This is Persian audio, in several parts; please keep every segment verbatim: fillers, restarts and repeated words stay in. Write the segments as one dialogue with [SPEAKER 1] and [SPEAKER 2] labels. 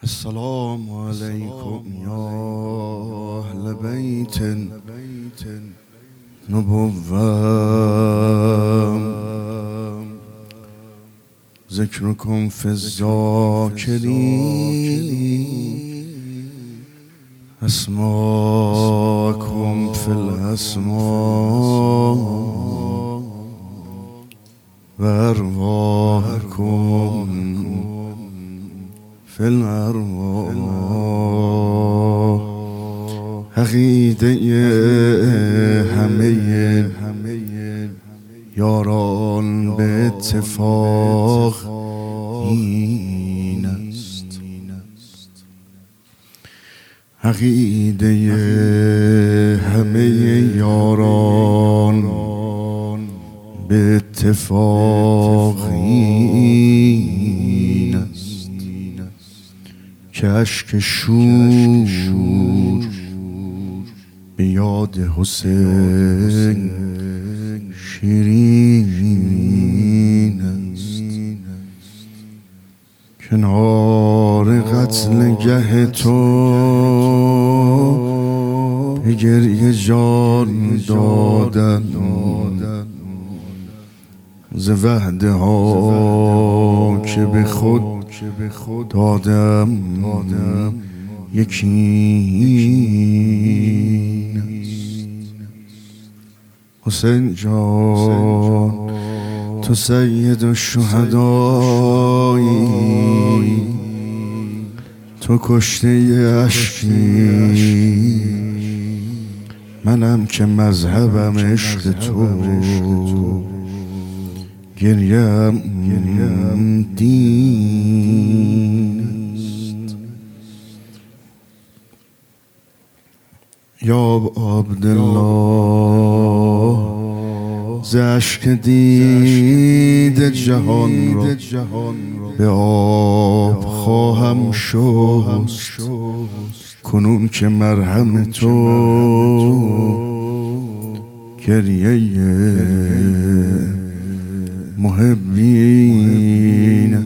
[SPEAKER 1] السلام عليكم يا أهل بيت نبوة ذكركم في الذاكرين أسماءكم في الأسماء وأرواحكم في الأرواح. عقیده همه یاران به اتفاق این است. عقیده همه یاران به اتفاق این است که اشک شور به یاد حسین شیرین است. کنار قتل گه تو به گریه جان دادن ز وعده ها که به خود دادم یکی حسین جان تو سید الشهدایی، تو کشته عشقی، منم که مذهبم عشق تو، گریم دین است. یا عبدالله ز اشک دید جهان را به آب خواهم شست، کنون که مرهم تو گریه محبین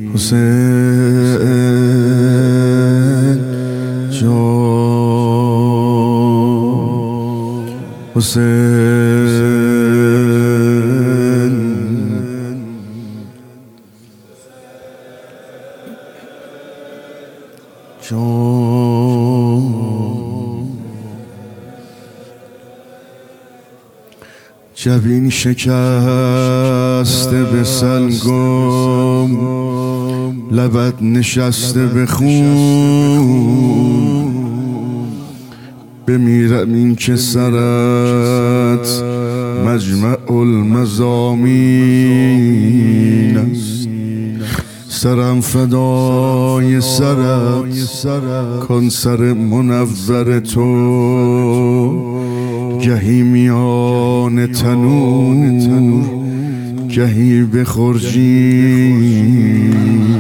[SPEAKER 1] حسین جان حسین جان. جبین شکسته به سنگم، لبت نشسته به خون، بمیرم این که سرت مجمع المضامین است. سرم فدای سرت کن سر منور تو، گهی میان تنور گهی به خورشید.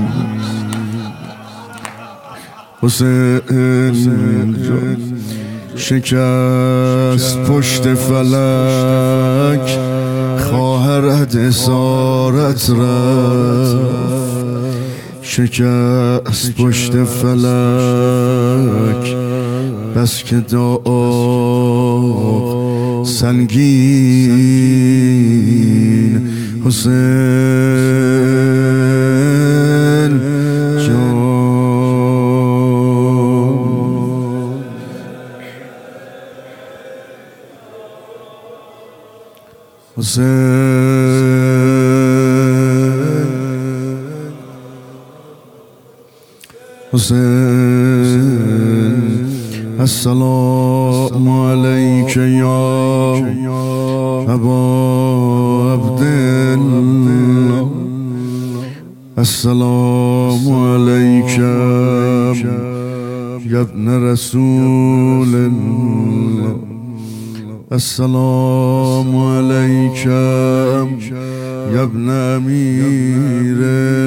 [SPEAKER 1] حسین جان شکست پشت فلک، خواهرت اسارت رفت. شکست پشت فلک بس که داغ سنگین. حسین جان حسین حسین. السلام علیک یا ابا عبدالله، السلام علیک یا ابن رسول الله، السلام علیک یا ابن امیر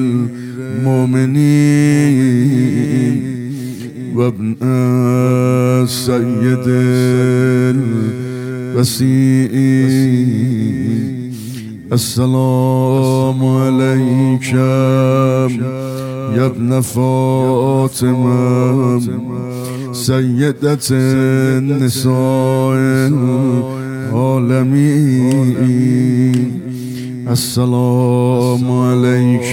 [SPEAKER 1] المؤمنین و ابن سید الوسیع. السلام علیکم يا ابن فاطمة سيدة النساء العالمين. السلام عليك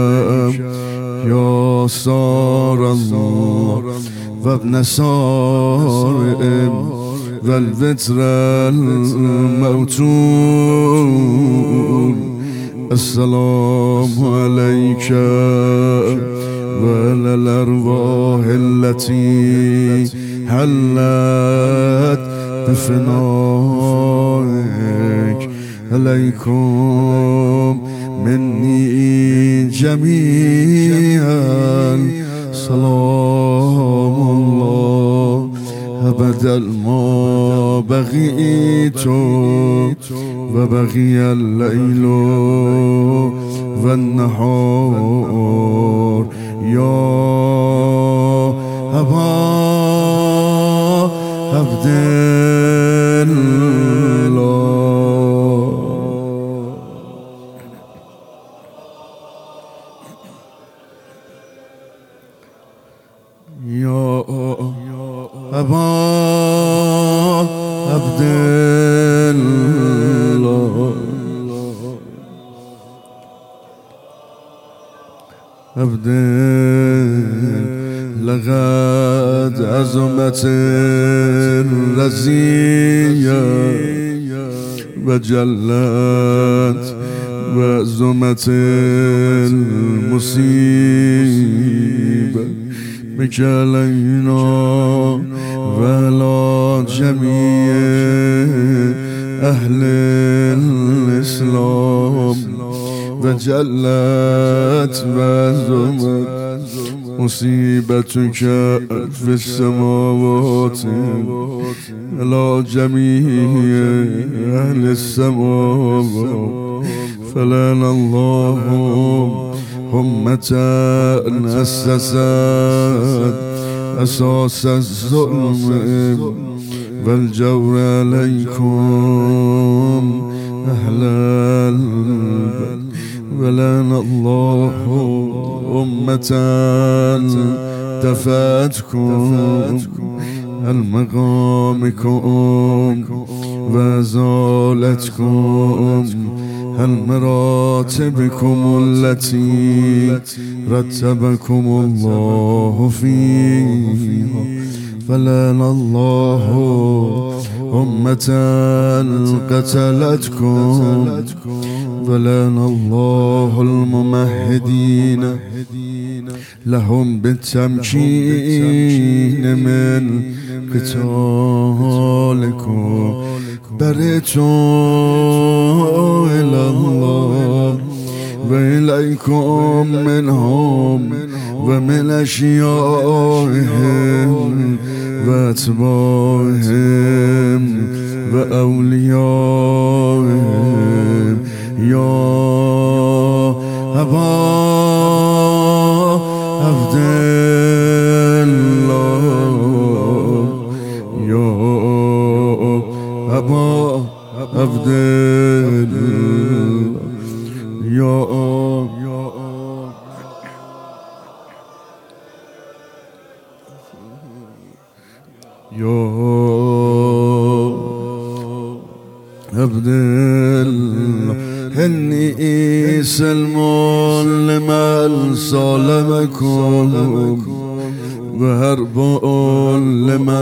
[SPEAKER 1] يا سار الله وابن سارم والبتر الموتور. السلام عليك وعلى الأرواح التي حلت بفنائك. عليكم مني جميعا سلام الله أبدا ما بقيت وبقي الليل والنهار. يا أبا عبد يا أبا عبد الله عبد لقد عزمت الرزية وجلت وعزمت المصيبة بك علينا وعلى جميع أهل الإسلام. وجلت وعزمت مصيبتك في السماوات على جميع أهل السماوات. فلان الله أمة أسست أساس الظلم والجور عليكم أهل البلد. ولان الله أمة دفعتكم المقامكم وزالتكم المراتبكم التي رتبكم الله فيها. فلان الله أمة قتلتكم. ولان الله الممهدين لهم بالتمكين من قتالكم. بريتوا إلى الله وإليكم منهم ومن أشيائهم وأتباعهم وأوليائهم. يا أبا عبد الله يا أبا عبد الله يا يا عبد الله. إني سلم لمن صلبكم وهرب لمن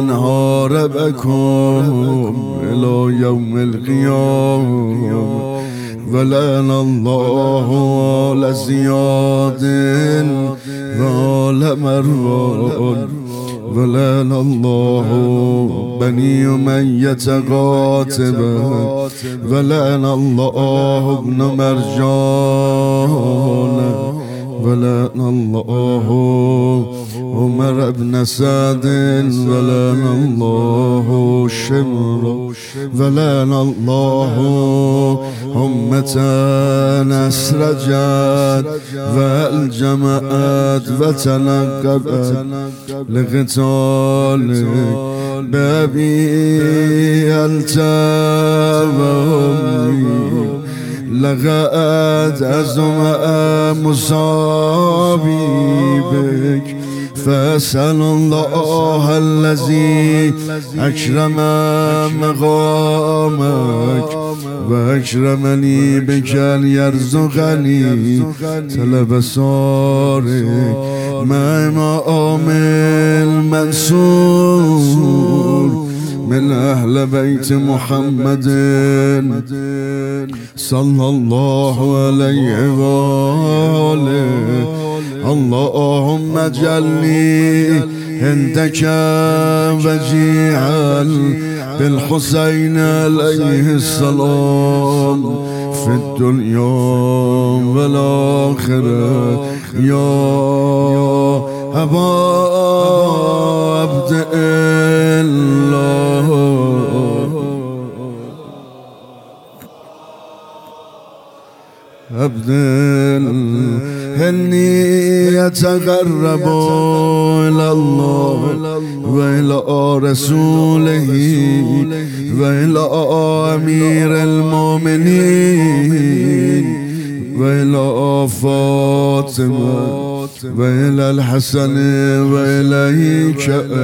[SPEAKER 1] حاربكم إلى يوم القيامة. ولعن الله على زياد وعلى مروان. ولعن الله بني أمية قاتبا. ولعن الله ابن مرجان. ولعن الله عمر بن سعد. ولعن الله شمر. ولعن الله أمة أسرجت والجمعت وتنقبت لقتالك بأبي أنت وأمي لقد عزم مصابي بك فأسأل الله الذي أكرم مقامك وأكرمني بك أن يرزقني طلب صارك مع إمام المنصور من أهل بيت محمد صلى الله عليه وآله. اللهم اجعلني عندك وجيها بالحسين عليه السلام في الدنيا والآخرة يا أبا عبد الله. عبد إني أتقرب إلى الله وإلى رسوله وإلى أمير المؤمنين وإلى فاطمة وإلى الحسن وإليك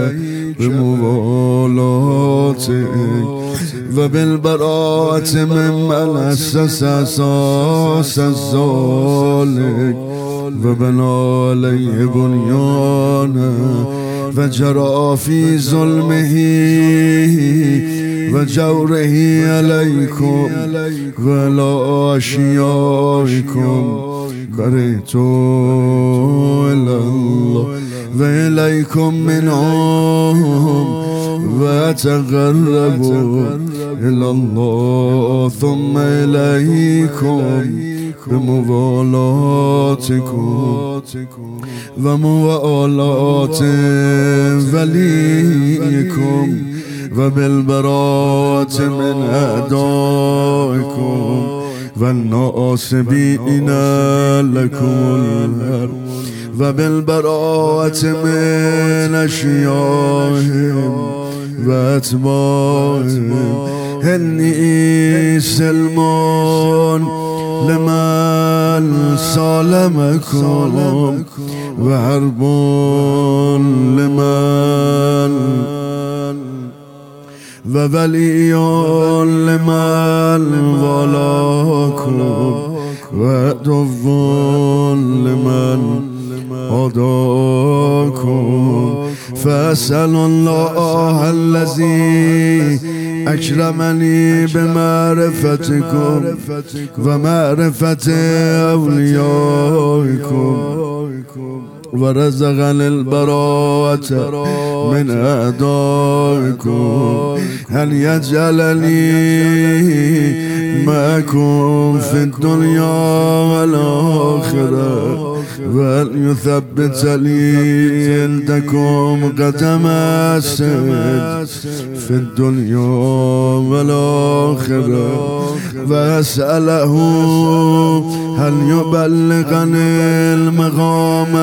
[SPEAKER 1] بموالاتك وبالبراءة ممن أسس أساس الظالم وبنى عليه بنيانا وجرى في ظلمه وجوره عليكم وعلى أشيائكم قريت إلى الله وإليكم منهم وتقربوا إلى الله ثم إليكم بموالاتكم وموالات وليكم وبالبراءة من أعدائكم والناصبين لكم الأرض وبالبراءة من أشيائهم وأتباعهم. إني سلمان لمن سالمكم وحرب لمن وولي لمن ولاكم وعدو لمن عاداكم. فأسأل الله الذي أكرمني بمعرفتكم ومعرفة أوليائكم ورزقني البراءة من أعدائكم أن يجعلني معكم في الدنيا والآخرة وأن يثبت لي عندكم قدم الصدق في الدنيا والآخرة. وأسأله هل يبلغني المقام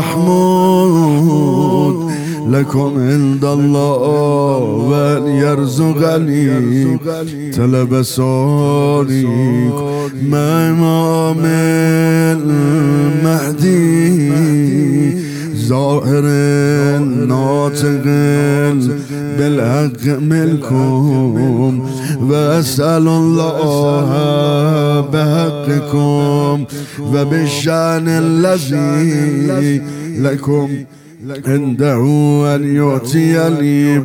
[SPEAKER 1] المحمود لكم عند الله وأن يرزقني طلب صاريك مع إمام المهدي ظاهر ناطق بالحق منكم. وأسأل الله بحقكم وبالشأن الذي لكم عنده أن يؤتيني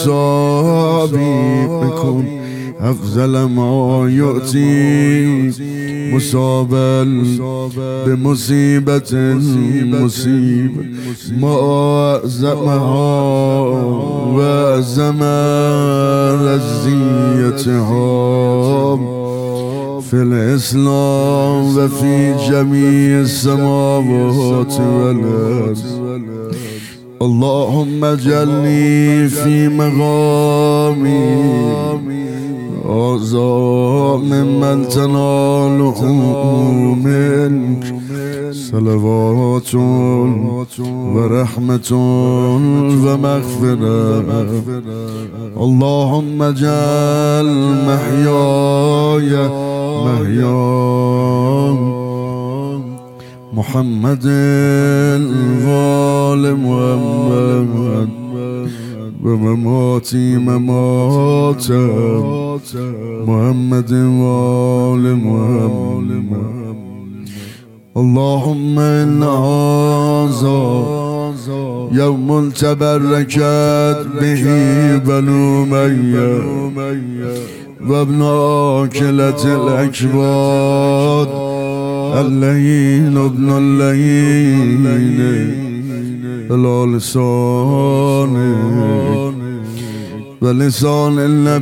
[SPEAKER 1] بمصابيكم أفضل ما يؤتي مصابا بمصيبة مصيبة ما أعظمها وأعظم رزيتها في الإسلام وفي جميع السماوات والأرض. اللهم اجعلني في مقامي أعظم ممن تناله منك صلوات ورحمة ومغفرة. اللهم اجعل محياي محیا محمد وآل محمد و مماتی ممات محمد وآل محمد. اللهم إن هذا يوم تبركت به بنو أمية وابن آكلة الأكباد الليل ابن الليل على لسانك ولسان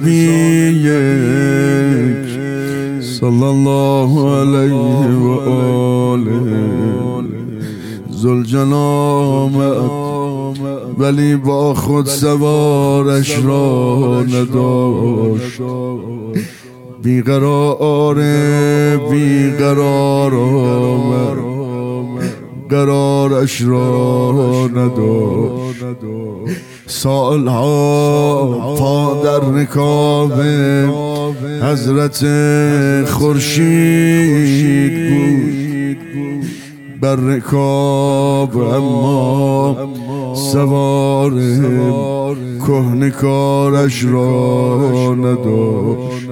[SPEAKER 1] نبيك صلى الله عليه وآله ذو الجنامت، ولی با خود سوارش را نداشت. بیقرار بیقرار آمد، قرارش را نداشت. سالها پا در رکاب حضرت خورشید بود، بر رکاب اما سوار کهنکارش را نداشت.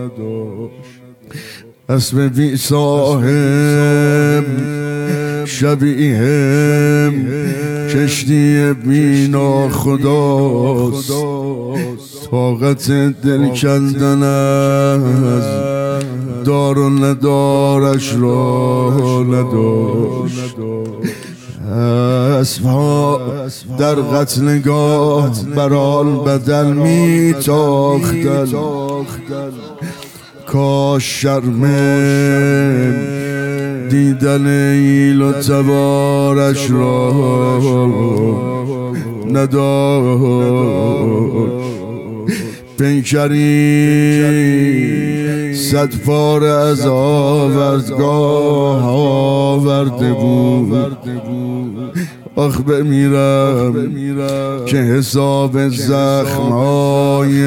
[SPEAKER 1] اسب بی صاحب شبیه کشتی بی ناخداست، طاقت دل کندن از دار و ندارش را نداشت. اسبها در قتلگاه برال بدل می تاختن، کاش شرم دیدن ایل و تبارش را نداشت. پیکری صد پاره از آوردگاه آورده بود. آخ بمیرم که حساب زخم‌های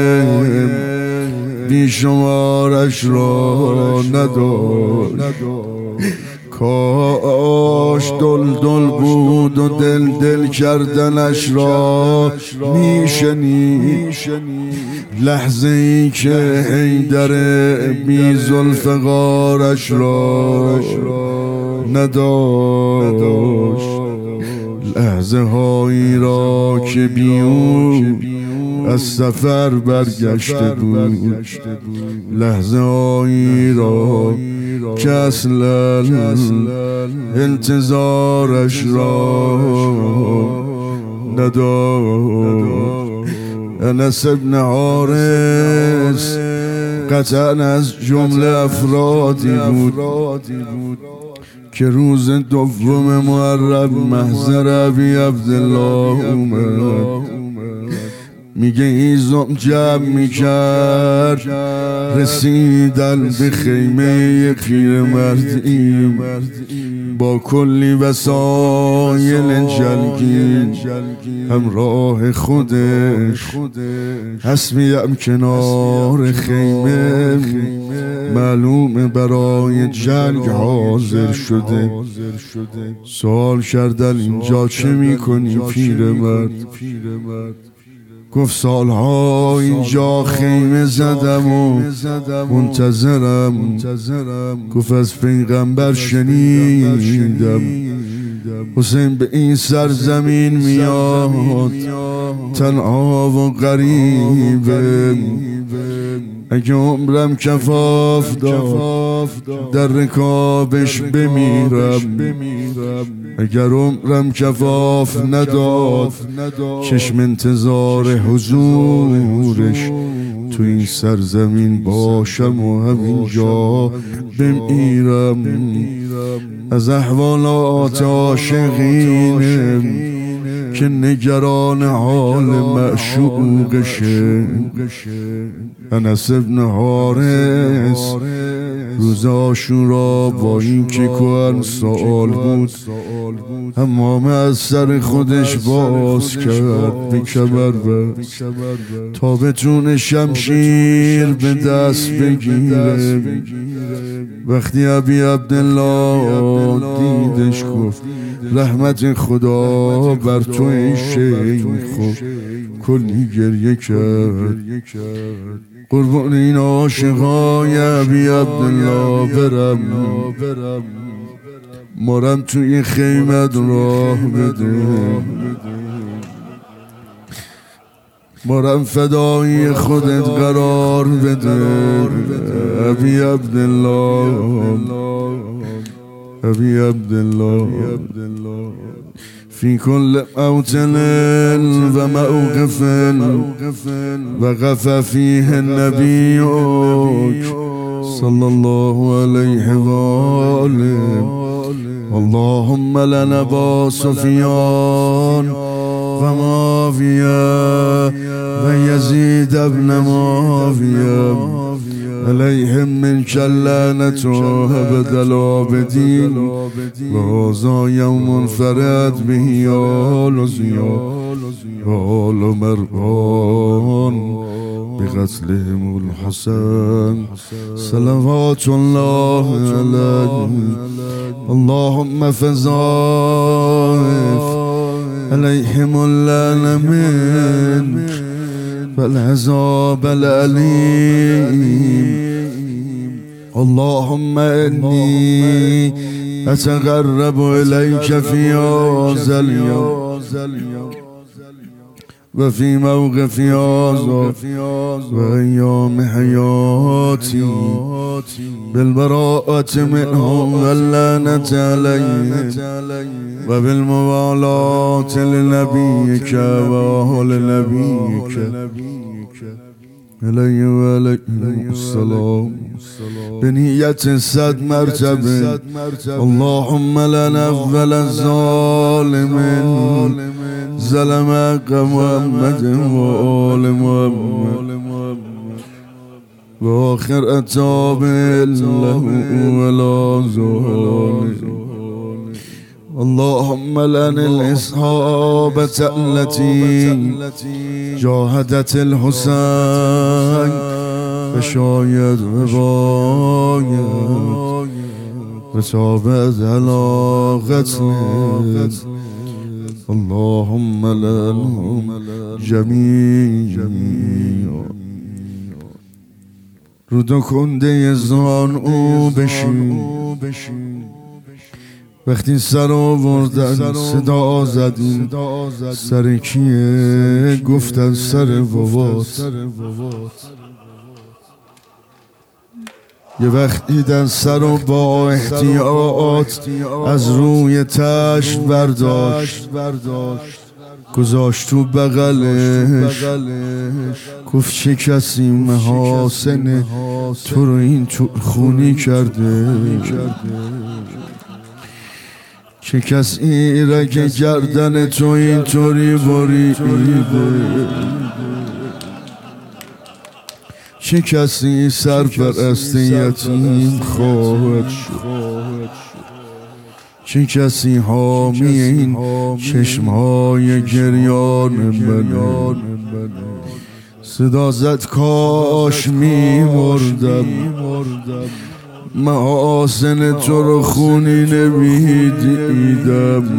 [SPEAKER 1] بیشمارش را نداشت. کاش دل دل بود و دل دل کردنش را میشنید، لحظه ای که حیدر بی ذوالفقارش را نداشت. لحظه هایی را که بی او از سفر برگشته بود، لحظه هایی را که اصلا انتظارش را نداشت. انس ابن حارس قطعا از جمله افرادی بود که روز دوم محرم محضر ابی عبدالله اومد. میگه ایزم جمع میکرد، رسیدن به خیمه پیرمردی با کلی وسایل جلگین همراه خودش. حسبیم کنار خیمه معلوم برای جنگ حاضر شده. سوال کردن اینجا چه میکنی پیرمرد؟ گفت سالها اینجا خیمه زدم و منتظرم. گفت از پیغمبر شنیدم حسین به این سرزمین میاد تنها و غریبه. اگه عمرم کفاف داد در رکابش بمیرم، اگر عمرم کفاف نداد چشم انتظار حضورش تو این سرزمین باشم و همینجا بمیرم. از احوالات عاشقینم که نگران حال معشوقشه. انس ابن حارس روز عاشورا با این که کهن سؤال بود حمامه از سر خودش باز کرد به کمر بست تا بتونه شمشیر به دست بگیره. وقتی ابی عبدالله دیدش گفت رحمت خدا بر تو ای شیخ، کلی گریه کرد. قربان این عاشقای ابی عبدالله برم، مرم توی خیمت راه بده، مرم فدای خودت قرار بده. ابی عبدالله، ابی عبدالله، فی کل موطن و موقف وقف فیه النبیک صلی الله علیه و آله. اللهم لنا با سفیان و معاویه و یزید ابن معاویه علیهم من اللعنة ابد العابدین و هذا یوم فرد به آل زیاد و آل مروان بقتلهم الحسن صلوات الله علیه. اللهم فضائف عليهم اللعنة منك والعذاب الأليم. اللهم إني أتقرب إليك في هذا اليوم وفي موقف هذا وأيام حياتي بالبراءة منهم واللعنة عليهم وبالموالاة لنبيك وأهل نبيك علیه و علیه السلام بنیت صد مرتبه. اللهم لنا اول الظالم ظلم حق محمد و آل محمد و آخر اتاب له ولا زال. اللهم لن الإصحابة التي جاهدت الحسين فشاید وباید وتابت على قتله. اللهم لنهم جميعا. رودو کنده زان او بشین، وقتی سر آوردن صدا زدین سر کیه؟ گفتن سر بابات. یه وقت دیدن سر رو با احتیاط از روی تشت برداشت گذاشت تو بغلش، گفت چه کسی محاسن تو رو این خونی کرده؟ چه کسی رگ گردن تو اینطوری بریده؟ چه کسی سرپرست یتیم خواهد شد؟ چه کسی حامی این چشمهای گریان من؟ صدا زد کاش می مردم، محاسن تو رو خونی نمیدیدم.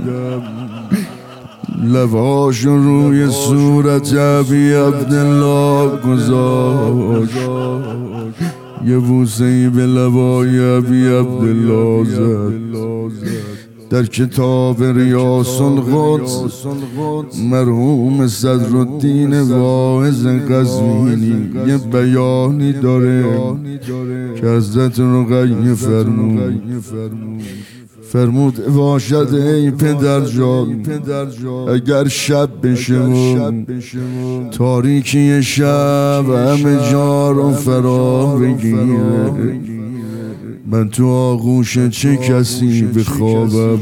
[SPEAKER 1] لباش روی صورت ابی عبدالله گذاشت، یه بوسه‌ای به لبای ابی عبدالله زد. در کتاب ریاض القدس مرحوم صدرالدین واعظ قزوینی یه بیانی داره که حضرت رقیه فرمود فرمود باشد ای پدر جان اگر شب بشه و تاریکی شب همه جا رو فرا بگیره، من تو آغوش چه کسی بخوابم؟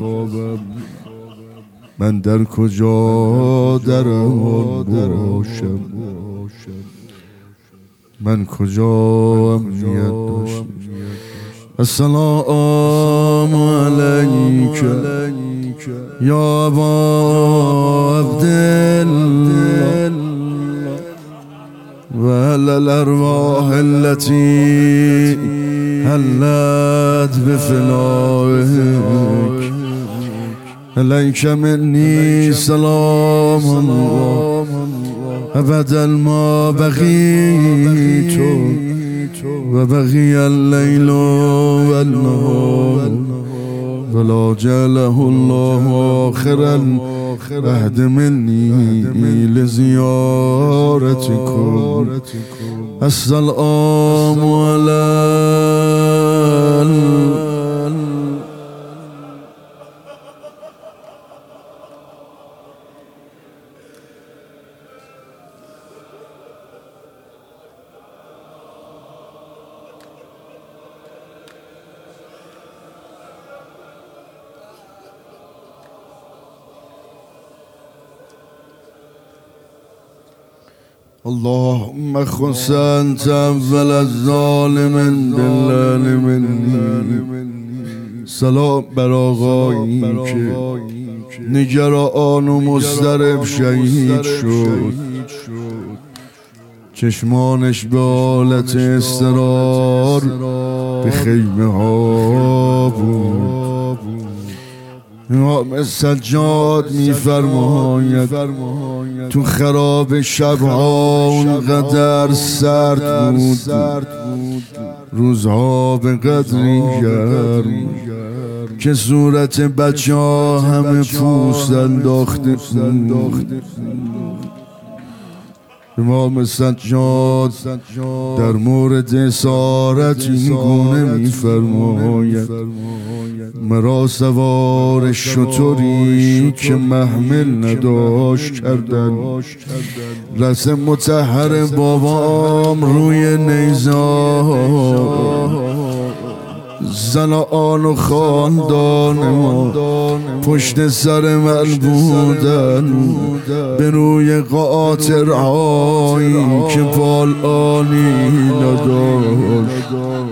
[SPEAKER 1] من در کجا در امان باشم؟ من کجا امنیت داشتم؟ السلام علیک یا ابا عبدالله و علی الارواح التي حلت بفنائك عليك مني سلام الله أبدا ما بقيت وبقي الليل والنهار ولا جعله الله آخرا عهد مني لزيارتكم السلام على اللهم خص أنت أول الظالم بالله مني سلام بر آقایی که نگران و مضطرب شهید شد، چشمانش به حالت اضطرار به خیمه ها بود. امام سجاد می‌فرماید تو خراب شبها اونقدر سرد بود، روزها به قدری گرم که صورت بچه ها همه پوست انداخته بود. امام سجاد در مورد اسارت این گونه می‌فرماید: مرا سوار شتری که محمل نداشت کردن، رس مطهر بابام روی نیزه، زنان و خاندان ما پشت سر من بودن، به روی قاطرهایی که پالانی نداشت.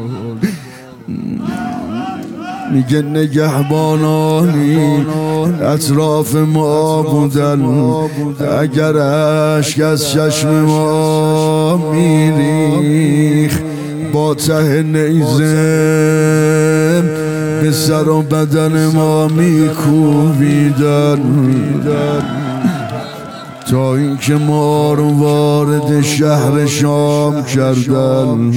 [SPEAKER 1] میگه نگهبانانی اطراف ما بودن، اگر اشک از چشم ما میریخ با ته نیزه به سر و بدن ما میکوبیدن، تا اینکه ما رو وارد شهر شام کردن.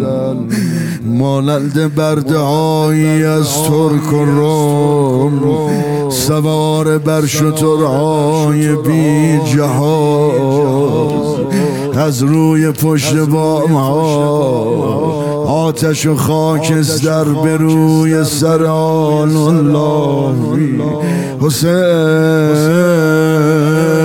[SPEAKER 1] مانند برده هایی از ترک و روم سوار بر شترهای بی جهاز، از روی پشت بام ها آتش و خاکستر به روی سر آل الله حسین.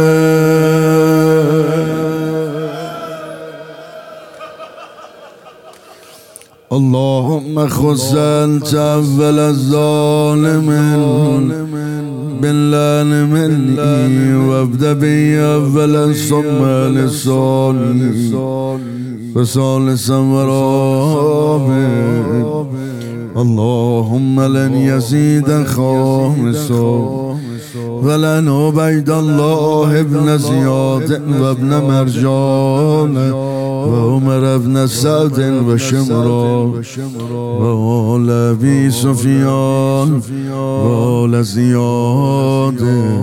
[SPEAKER 1] اللهم خص أنت أول الظالم بالله مني وابدأ بي أولا ثم لساني وثالثا ورابع. اللهم لن يزيد خامسا ولن عبيد الله ابن زياد وابن مرجان وعمر ابن سعد وشمرا وآل أبي سفيان وآل زياد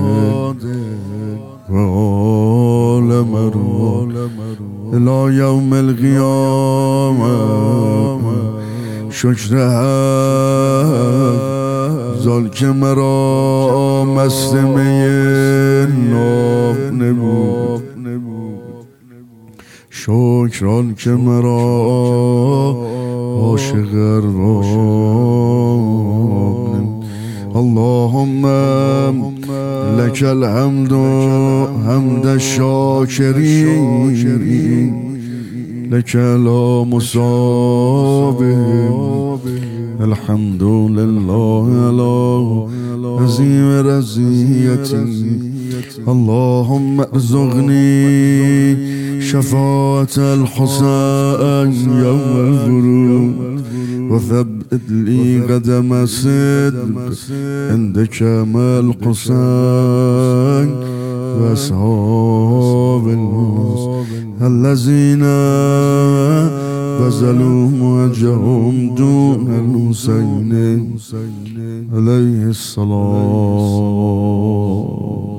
[SPEAKER 1] وآل مروان إلى يوم القيامة. شکر زال که مرا مست می ناب نبود، شکران که مرا عاشق ارباب نبود. اللهم لك الحمد حمد الشاكرين لك لا مصابهم. الحمد لله على عظيم رزيتي. اللهم ارزقني شفاعة الحسين يوم الغروب وثبت لي قدم الصدق عندك مع الحسين وأصحاب الناس الذين بذلوا موجههم دون الحسین علیه السلام.